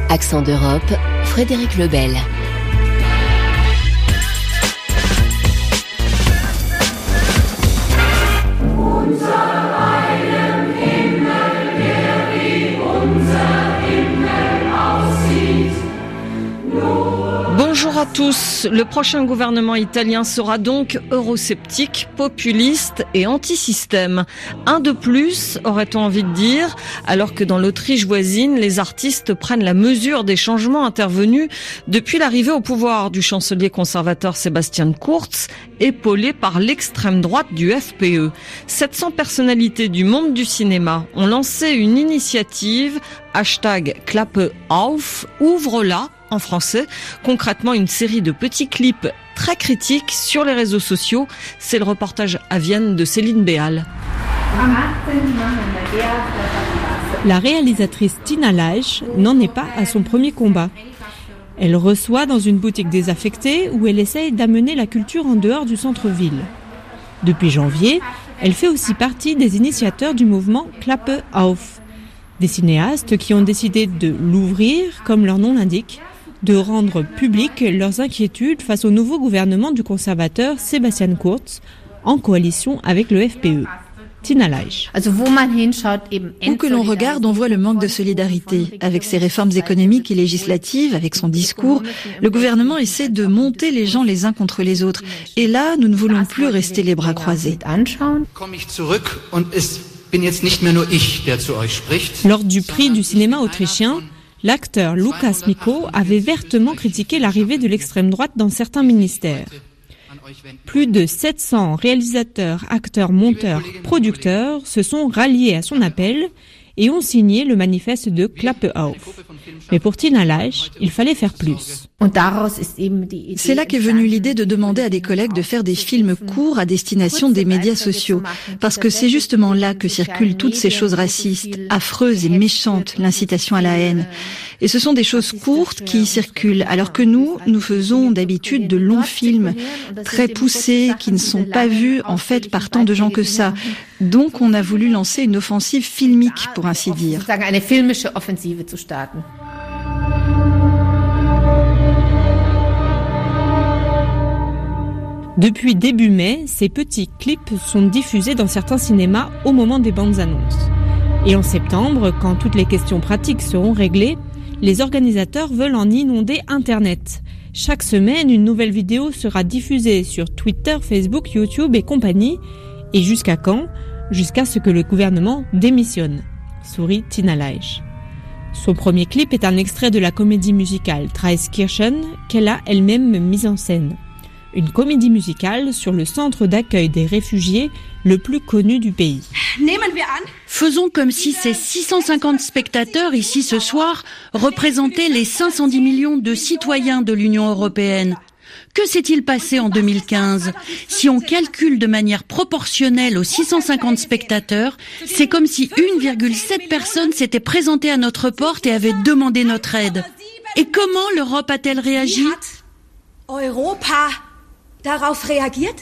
Accent d'Europe, Frédéric Lebel. Bonjour à tous. Le prochain gouvernement italien sera donc eurosceptique, populiste et anti-système. Un de plus, aurait-on envie de dire, alors que dans l'Autriche voisine, les artistes prennent la mesure des changements intervenus depuis l'arrivée au pouvoir du chancelier conservateur Sebastian Kurz, épaulé par l'extrême droite du FPE. 700 personnalités du monde du cinéma ont lancé une initiative, #Klappe auf, ouvre-la, en français, concrètement une série de petits clips très critiques sur les réseaux sociaux. C'est le reportage à Vienne de Céline Béal. La réalisatrice Tina Leich n'en est pas à son premier combat. Elle reçoit dans une boutique désaffectée où elle essaye d'amener la culture en dehors du centre-ville. Depuis janvier, elle fait aussi partie des initiateurs du mouvement Klappe auf. Des cinéastes qui ont décidé de l'ouvrir, comme leur nom l'indique, de rendre publiques leurs inquiétudes face au nouveau gouvernement du conservateur Sebastian Kurz, en coalition avec le FPE. Tina Leich. Où que l'on regarde, on voit le manque de solidarité. Avec ses réformes économiques et législatives, avec son discours, le gouvernement essaie de monter les gens les uns contre les autres. Et là, nous ne voulons plus rester les bras croisés. Lors du prix du cinéma autrichien, l'acteur Lukas Mikko avait vertement critiqué l'arrivée de l'extrême droite dans certains ministères. Plus de 700 réalisateurs, acteurs, monteurs, producteurs se sont ralliés à son appel et ont signé le manifeste de Klappe auf. Mais pour Tina Leich, il fallait faire plus. C'est là qu'est venue l'idée de demander à des collègues de faire des films courts à destination des médias sociaux. Parce que c'est justement là que circulent toutes ces choses racistes, affreuses et méchantes, l'incitation à la haine. Et ce sont des choses courtes qui y circulent, alors que nous faisons d'habitude de longs films, très poussés, qui ne sont pas vus en fait par tant de gens que ça. Donc on a voulu lancer une offensive filmique, pour ainsi dire. Depuis début mai, ces petits clips sont diffusés dans certains cinémas au moment des bandes annonces. Et en septembre, quand toutes les questions pratiques seront réglées, les organisateurs veulent en inonder Internet. Chaque semaine, une nouvelle vidéo sera diffusée sur Twitter, Facebook, YouTube et compagnie. Et jusqu'à quand ? Jusqu'à ce que le gouvernement démissionne, sourit Tina Leich. Son premier clip est un extrait de la comédie musicale Traiskirchen qu'elle a elle-même mise en scène. Une comédie musicale sur le centre d'accueil des réfugiés le plus connu du pays. Faisons comme si ces 650 spectateurs ici ce soir représentaient les 510 millions de citoyens de l'Union européenne. Que s'est-il passé en 2015 ? Si on calcule de manière proportionnelle aux 650 spectateurs, c'est comme si 1,7 personnes s'étaient présentées à notre porte et avaient demandé notre aide. Et comment l'Europe a-t-elle réagi ? Europa darauf reagiert?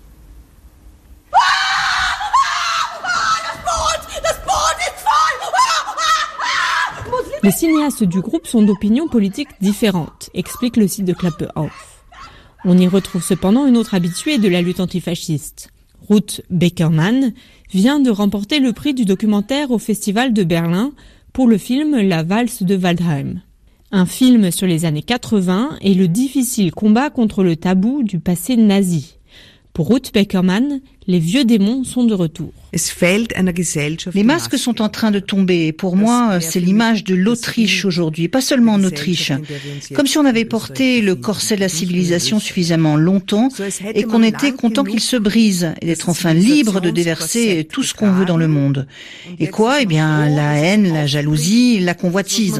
Les cinéastes du groupe sont d'opinions politiques différentes, explique le site de Klappe auf. On y retrouve cependant une autre habituée de la lutte antifasciste. Ruth Beckermann vient de remporter le prix du documentaire au Festival de Berlin pour le film La valse de Waldheim. Un film sur les années 80 et le difficile combat contre le tabou du passé nazi. Pour Ruth Beckermann, les vieux démons sont de retour. Les masques sont en train de tomber. Et pour moi, c'est l'image de l'Autriche aujourd'hui, pas seulement en Autriche. Comme si on avait porté le corset de la civilisation suffisamment longtemps et qu'on était content qu'il se brise et d'être enfin libre de déverser tout ce qu'on veut dans le monde. Et quoi ? Eh bien, la haine, la jalousie, la convoitise.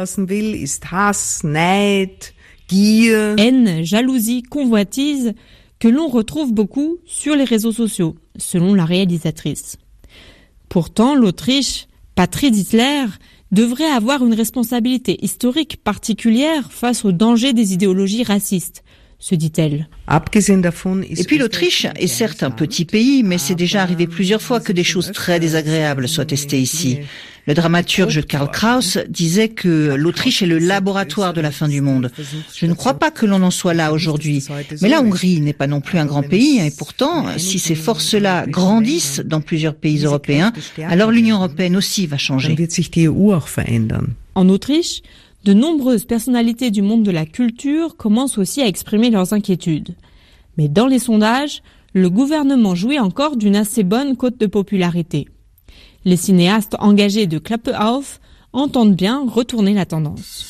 Haine, jalousie, convoitise, que l'on retrouve beaucoup sur les réseaux sociaux, selon la réalisatrice. Pourtant, l'Autriche, patrie d'Hitler, devrait avoir une responsabilité historique particulière face au danger des idéologies racistes, se dit-elle. Et puis l'Autriche est certes un petit pays, mais c'est déjà arrivé plusieurs fois que des choses très désagréables soient testées ici. Le dramaturge Karl Kraus disait que l'Autriche est le laboratoire de la fin du monde. Je ne crois pas que l'on en soit là aujourd'hui. Mais la Hongrie n'est pas non plus un grand pays, et pourtant, si ces forces-là grandissent dans plusieurs pays européens, alors l'Union européenne aussi va changer. En Autriche, de nombreuses personnalités du monde de la culture commencent aussi à exprimer leurs inquiétudes. Mais dans les sondages, le gouvernement jouit encore d'une assez bonne cote de popularité. Les cinéastes engagés de Klappe auf entendent bien retourner la tendance.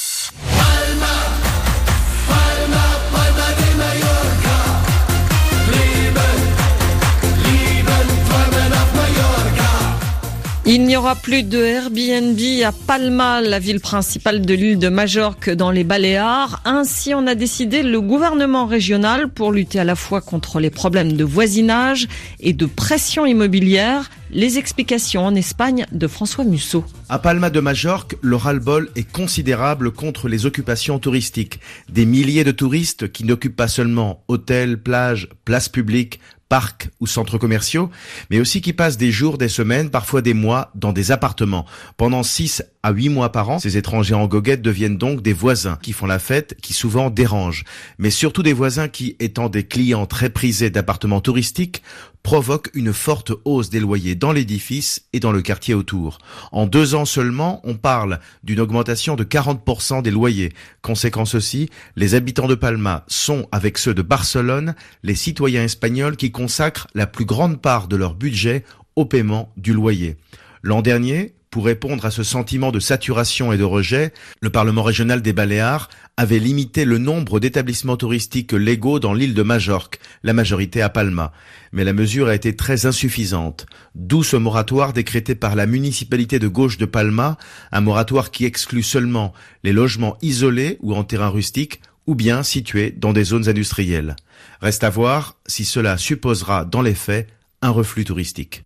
Il n'y aura plus de Airbnb à Palma, la ville principale de l'île de Majorque dans les Baléares. Ainsi en a décidé le gouvernement régional pour lutter à la fois contre les problèmes de voisinage et de pression immobilière. Les explications en Espagne de François Musso. À Palma de Majorque, le ras-le-bol est considérable contre les occupations touristiques. Des milliers de touristes qui n'occupent pas seulement hôtels, plages, places publiques, parcs ou centres commerciaux, mais aussi qui passent des jours, des semaines, parfois des mois dans des appartements. Pendant 6 à 8 mois par an, ces étrangers en goguette deviennent donc des voisins qui font la fête, qui souvent dérangent. Mais surtout des voisins qui, étant des clients très prisés d'appartements touristiques, provoquent une forte hausse des loyers dans l'édifice et dans le quartier autour. En 2 ans seulement, on parle d'une augmentation de 40% des loyers. Conséquence aussi, les habitants de Palma sont, avec ceux de Barcelone, les citoyens espagnols qui consacrent la plus grande part de leur budget au paiement du loyer. L'an dernier, pour répondre à ce sentiment de saturation et de rejet, le Parlement régional des Baléares avait limité le nombre d'établissements touristiques légaux dans l'île de Majorque, la majorité à Palma. Mais la mesure a été très insuffisante. D'où ce moratoire décrété par la municipalité de gauche de Palma, un moratoire qui exclut seulement les logements isolés ou en terrain rustique ou bien situés dans des zones industrielles. Reste à voir si cela supposera dans les faits un reflux touristique.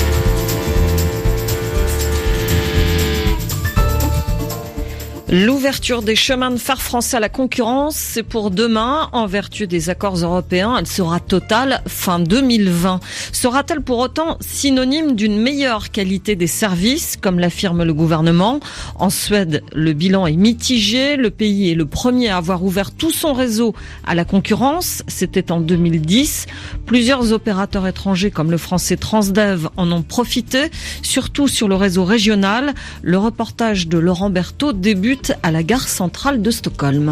L'ouverture des chemins de fer français à la concurrence, c'est pour demain. En vertu des accords européens, elle sera totale fin 2020. Sera-t-elle pour autant synonyme d'une meilleure qualité des services, comme l'affirme le gouvernement ? En Suède, le bilan est mitigé. Le pays est le premier à avoir ouvert tout son réseau à la concurrence. C'était en 2010. Plusieurs opérateurs étrangers, comme le français Transdev, en ont profité, surtout sur le réseau régional. Le reportage de Laurent Berthaud débute à la gare centrale de Stockholm.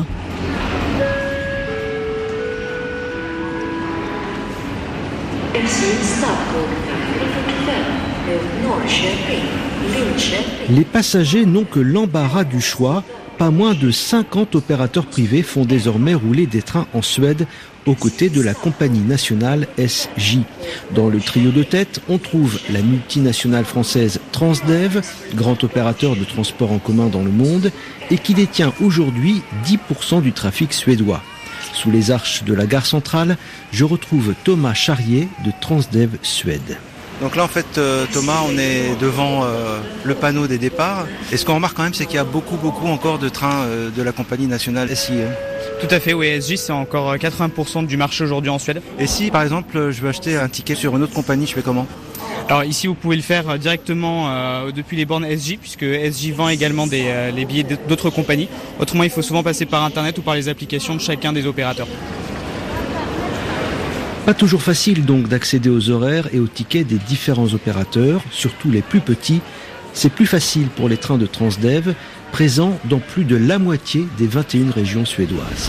Les passagers n'ont que l'embarras du choix. Pas moins de 50 opérateurs privés font désormais rouler des trains en Suède aux côtés de la compagnie nationale SJ. Dans le trio de tête, on trouve la multinationale française Transdev, grand opérateur de transport en commun dans le monde, et qui détient aujourd'hui 10% du trafic suédois. Sous les arches de la gare centrale, je retrouve Thomas Charrier de Transdev Suède. Donc là en fait Thomas, on est devant le panneau des départs. Et ce qu'on remarque quand même, c'est qu'il y a beaucoup encore de trains de la compagnie nationale SJ. Tout à fait, oui, SJ c'est encore 80% du marché aujourd'hui en Suède. Et si par exemple je veux acheter un ticket sur une autre compagnie, je fais comment ? Alors ici vous pouvez le faire directement depuis les bornes SJ, puisque SJ vend également les billets d'autres compagnies. Autrement il faut souvent passer par internet ou par les applications de chacun des opérateurs. Pas toujours facile donc d'accéder aux horaires et aux tickets des différents opérateurs, surtout les plus petits. C'est plus facile pour les trains de Transdev, présents dans plus de la moitié des 21 régions suédoises.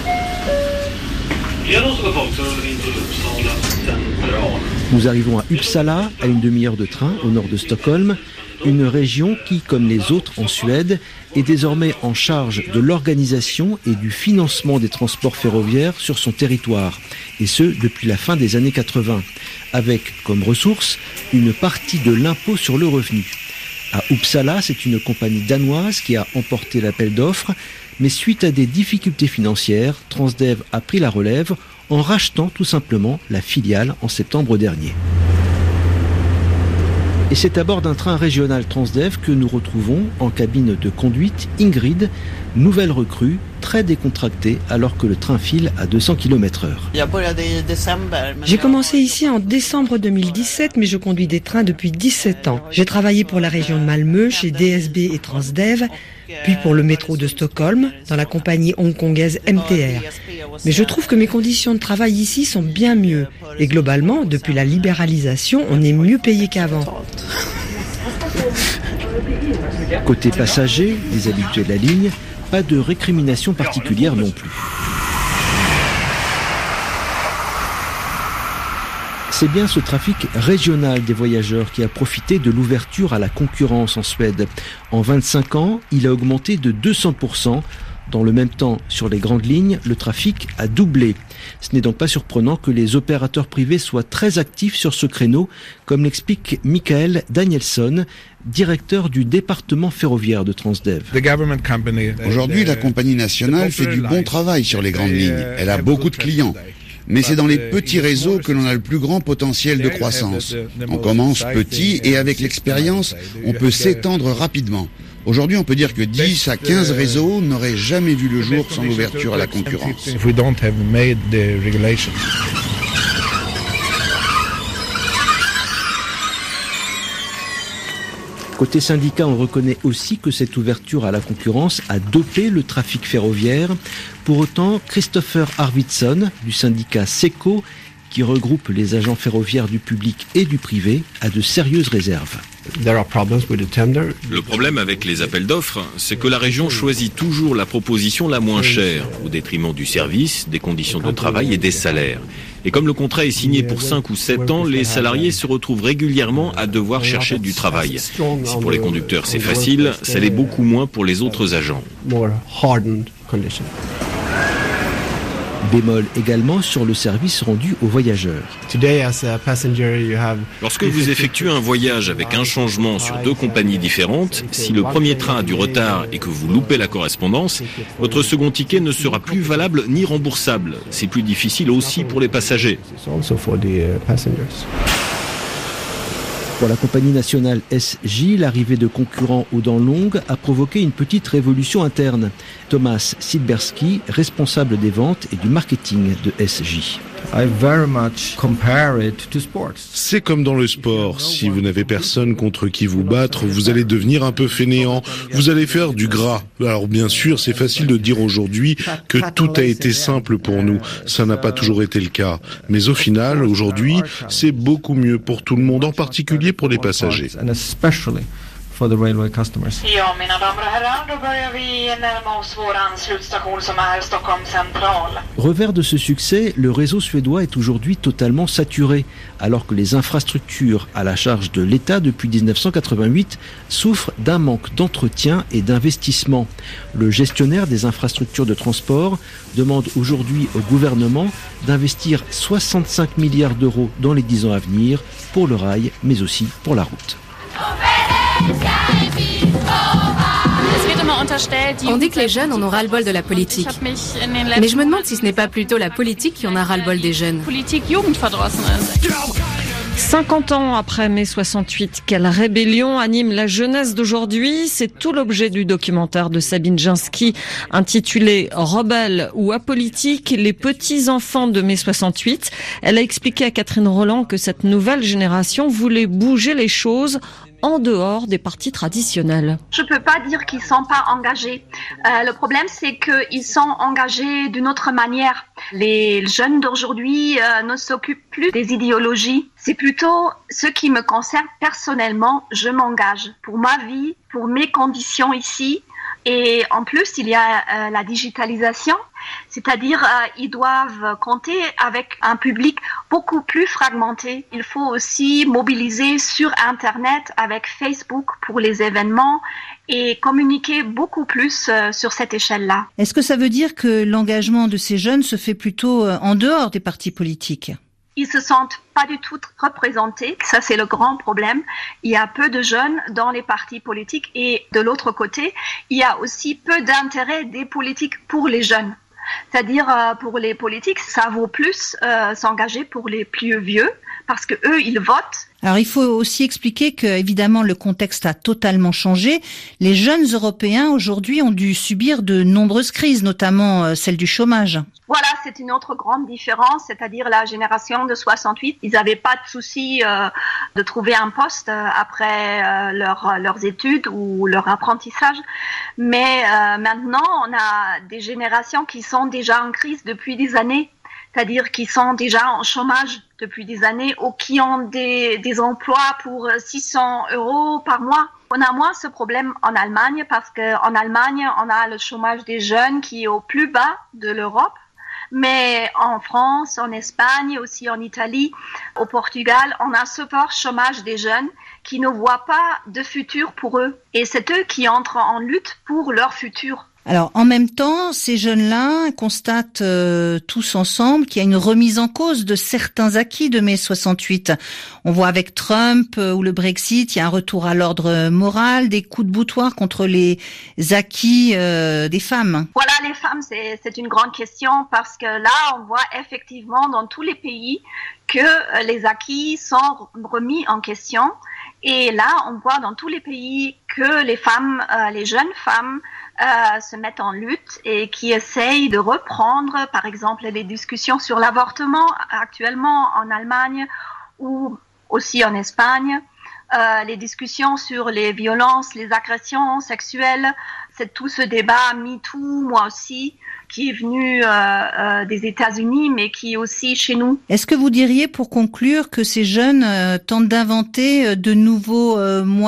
Nous arrivons à Uppsala, à une demi-heure de train au nord de Stockholm, une région qui, comme les autres en Suède, est désormais en charge de l'organisation et du financement des transports ferroviaires sur son territoire, et ce depuis la fin des années 80, avec comme ressource une partie de l'impôt sur le revenu. À Uppsala, c'est une compagnie danoise qui a emporté l'appel d'offres, mais suite à des difficultés financières, Transdev a pris la relève en rachetant tout simplement la filiale en septembre dernier. Et c'est à bord d'un train régional Transdev que nous retrouvons en cabine de conduite Ingrid, nouvelle recrue, très décontracté alors que le train file à 200 km/h. J'ai commencé ici en décembre 2017, mais je conduis des trains depuis 17 ans. J'ai travaillé pour la région de Malmö, chez DSB et Transdev, puis pour le métro de Stockholm, dans la compagnie hongkongaise MTR. Mais je trouve que mes conditions de travail ici sont bien mieux. Et globalement, depuis la libéralisation, on est mieux payé qu'avant. Côté passagers, des habitués de la ligne, pas de récrimination particulière non plus. C'est bien ce trafic régional des voyageurs qui a profité de l'ouverture à la concurrence en Suède. En 25 ans, il a augmenté de 200%. Dans le même temps, sur les grandes lignes, le trafic a doublé. Ce n'est donc pas surprenant que les opérateurs privés soient très actifs sur ce créneau, comme l'explique Michael Danielsson, directeur du département ferroviaire de Transdev. Aujourd'hui, la compagnie nationale fait du bon travail sur les grandes lignes. Elle a beaucoup de clients. Mais c'est dans les petits réseaux que l'on a le plus grand potentiel de croissance. On commence petit et avec l'expérience, on peut s'étendre rapidement. Aujourd'hui, on peut dire que 10 à 15 réseaux n'auraient jamais vu le jour sans l'ouverture à la concurrence. Côté syndicat, on reconnaît aussi que cette ouverture à la concurrence a dopé le trafic ferroviaire. Pour autant, Christopher Arvidsson, du syndicat SECO, qui regroupe les agents ferroviaires du public et du privé, a de sérieuses réserves. Le problème avec les appels d'offres, c'est que la région choisit toujours la proposition la moins chère, au détriment du service, des conditions de travail et des salaires. Et comme le contrat est signé pour 5 ou 7 ans, les salariés se retrouvent régulièrement à devoir chercher du travail. Si pour les conducteurs c'est facile, ça l'est beaucoup moins pour les autres agents. Bémol également sur le service rendu aux voyageurs. Lorsque vous effectuez un voyage avec un changement sur 2 compagnies différentes, si le premier train a du retard et que vous loupez la correspondance, votre second ticket ne sera plus valable ni remboursable. C'est plus difficile aussi pour les passagers. Pour la compagnie nationale SJ, l'arrivée de concurrents aux dents longues a provoqué une petite révolution interne. Thomas Silberski, responsable des ventes et du marketing de SJ. C'est comme dans le sport. Si vous n'avez personne contre qui vous battre, vous allez devenir un peu fainéant. Vous allez faire du gras. Alors bien sûr, c'est facile de dire aujourd'hui que tout a été simple pour nous. Ça n'a pas toujours été le cas. Mais au final, aujourd'hui, c'est beaucoup mieux pour tout le monde, en particulier pour les passagers. For the railway customers. Ja, mina damer och herrar, då börjar vi närma oss våran slutstation som är Stockholm Central. Revers de ce succès, le réseau suédois est aujourd'hui totalement saturé, alors que les infrastructures à la charge de l'État depuis 1988 souffrent d'un manque d'entretien et d'investissement. Le gestionnaire des infrastructures de transport demande aujourd'hui au gouvernement d'investir 65 milliards d'euros dans les 10 ans à venir pour le rail, mais aussi pour la route. On dit que les jeunes en ont ras-le-bol de la politique. Mais je me demande si ce n'est pas plutôt la politique qui en a ras-le-bol des jeunes. 50 ans après mai 68, quelle rébellion anime la jeunesse d'aujourd'hui? C'est tout l'objet du documentaire de Sabine Jinsky intitulé « Rebelles ou apolitiques, les petits-enfants de mai 68 ». Elle a expliqué à Catherine Roland que cette nouvelle génération voulait bouger les choses en dehors des partis traditionnels. Je peux pas dire qu'ils sont pas engagés. Le problème, c'est qu'ils sont engagés d'une autre manière. Les jeunes d'aujourd'hui ne s'occupent plus des idéologies. C'est plutôt ce qui me concerne personnellement. Je m'engage pour ma vie, pour mes conditions ici. Et en plus, il y a la digitalisation, c'est-à-dire ils doivent compter avec un public beaucoup plus fragmenté. Il faut aussi mobiliser sur Internet avec Facebook pour les événements et communiquer beaucoup plus sur cette échelle-là. Est-ce que ça veut dire que l'engagement de ces jeunes se fait plutôt en dehors des partis politiques ? Ils se sentent pas du tout représentés. Ça, c'est le grand problème. Il y a peu de jeunes dans les partis politiques et de l'autre côté, il y a aussi peu d'intérêt des politiques pour les jeunes. C'est-à-dire, pour les politiques, ça vaut plus s'engager pour les plus vieux parce que eux, ils votent Alors il faut aussi expliquer que évidemment le contexte a totalement changé. Les jeunes Européens aujourd'hui ont dû subir de nombreuses crises, notamment celle du chômage. Voilà, c'est une autre grande différence, c'est-à-dire la génération de 68, ils n'avaient pas de souci de trouver un poste après leurs études ou leur apprentissage. Mais maintenant, on a des générations qui sont déjà en crise depuis des années, c'est-à-dire qui sont déjà en chômage depuis des années ou qui ont des emplois pour 600 € par mois. On a moins ce problème en Allemagne parce qu'en Allemagne, on a le chômage des jeunes qui est au plus bas de l'Europe. Mais en France, en Espagne, aussi en Italie, au Portugal, on a ce fort chômage des jeunes qui ne voient pas de futur pour eux. Et c'est eux qui entrent en lutte pour leur futur. Alors, en même temps, ces jeunes-là constatent tous ensemble qu'il y a une remise en cause de certains acquis de mai 68. On voit avec Trump ou le Brexit, il y a un retour à l'ordre moral, des coups de boutoir contre les acquis des femmes. Voilà, les femmes, c'est une grande question parce que là, on voit effectivement dans tous les pays que les acquis sont remis en question. Et là, on voit dans tous les pays que les femmes, les jeunes femmes, se mettent en lutte et qui essayent de reprendre, par exemple, les discussions sur l'avortement actuellement en Allemagne ou aussi en Espagne, les discussions sur les violences, les agressions sexuelles. C'est tout ce débat MeToo, moi aussi, qui est venu des États-Unis, mais qui est aussi chez nous. Est-ce que vous diriez, pour conclure, que ces jeunes tentent d'inventer de nouveaux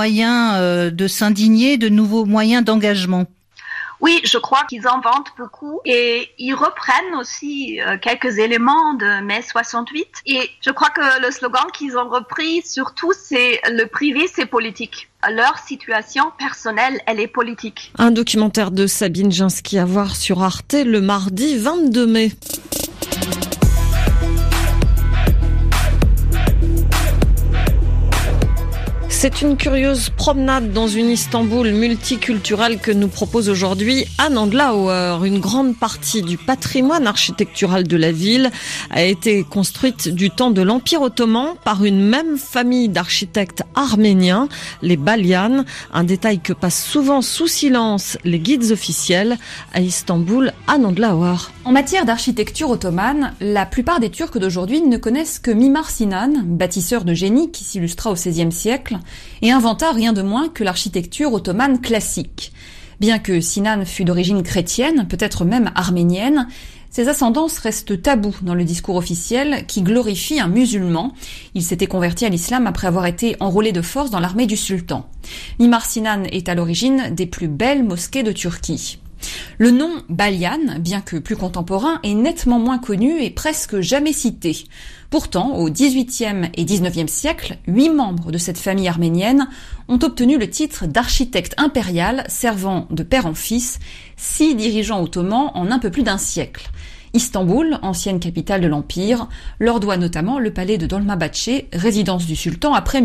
moyens de s'indigner, de nouveaux moyens d'engagement ? Oui, je crois qu'ils inventent beaucoup et ils reprennent aussi quelques éléments de mai 68. Et je crois que le slogan qu'ils ont repris, surtout, c'est « Le privé, c'est politique ». Leur situation personnelle, elle est politique. Un documentaire de Sabine Jinsky à voir sur Arte le mardi 22 mai. C'est une curieuse promenade dans une Istanbul multiculturelle que nous propose aujourd'hui Anne Andlauer. Une grande partie du patrimoine architectural de la ville a été construite du temps de l'Empire ottoman par une même famille d'architectes arméniens, les Balyan. Un détail que passent souvent sous silence les guides officiels. À Istanbul, Anne Andlauer. En matière d'architecture ottomane, la plupart des Turcs d'aujourd'hui ne connaissent que Mimar Sinan, bâtisseur de génie qui s'illustra au XVIe siècle, et inventa rien de moins que l'architecture ottomane classique. Bien que Sinan fût d'origine chrétienne, peut-être même arménienne, ses ascendances restent tabous dans le discours officiel qui glorifie un musulman. Il s'était converti à l'islam après avoir été enrôlé de force dans l'armée du sultan. Mimar Sinan est à l'origine des plus belles mosquées de Turquie. Le nom Balyan, bien que plus contemporain, est nettement moins connu et presque jamais cité. Pourtant, au XVIIIe et XIXe siècle, 8 membres de cette famille arménienne ont obtenu le titre d'architecte impérial servant de père en fils 6 dirigeants ottomans en un peu plus d'un siècle. Istanbul, ancienne capitale de l'Empire, leur doit notamment le palais de Dolmabahçe, résidence du sultan après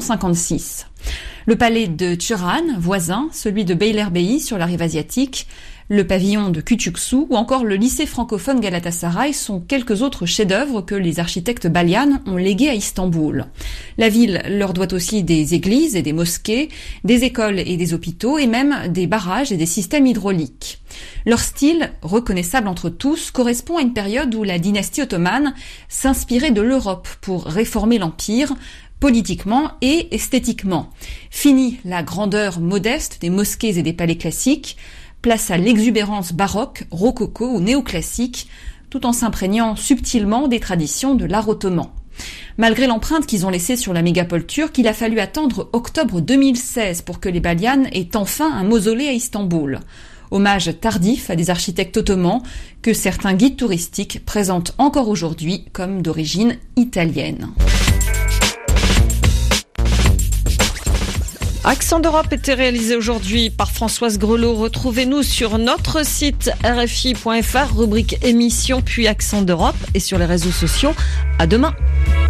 1856. Le palais de Turan, voisin, celui de Beylerbeyi sur la rive asiatique, le pavillon de Küçüksu ou encore le lycée francophone Galatasaray sont quelques autres chefs-d'œuvre que les architectes Balyan ont légués à Istanbul. La ville leur doit aussi des églises et des mosquées, des écoles et des hôpitaux et même des barrages et des systèmes hydrauliques. Leur style, reconnaissable entre tous, correspond à une période où la dynastie ottomane s'inspirait de l'Europe pour réformer l'Empire, politiquement et esthétiquement. Fini la grandeur modeste des mosquées et des palais classiques, place à l'exubérance baroque, rococo ou néoclassique, tout en s'imprégnant subtilement des traditions de l'art ottoman. Malgré l'empreinte qu'ils ont laissée sur la mégapole turque, il a fallu attendre octobre 2016 pour que les Balyan aient enfin un mausolée à Istanbul. Hommage tardif à des architectes ottomans que certains guides touristiques présentent encore aujourd'hui comme d'origine italienne. Accent d'Europe était réalisé aujourd'hui par Françoise Grelot. Retrouvez-nous sur notre site rfi.fr, rubrique émission puis Accent d'Europe et sur les réseaux sociaux. À demain.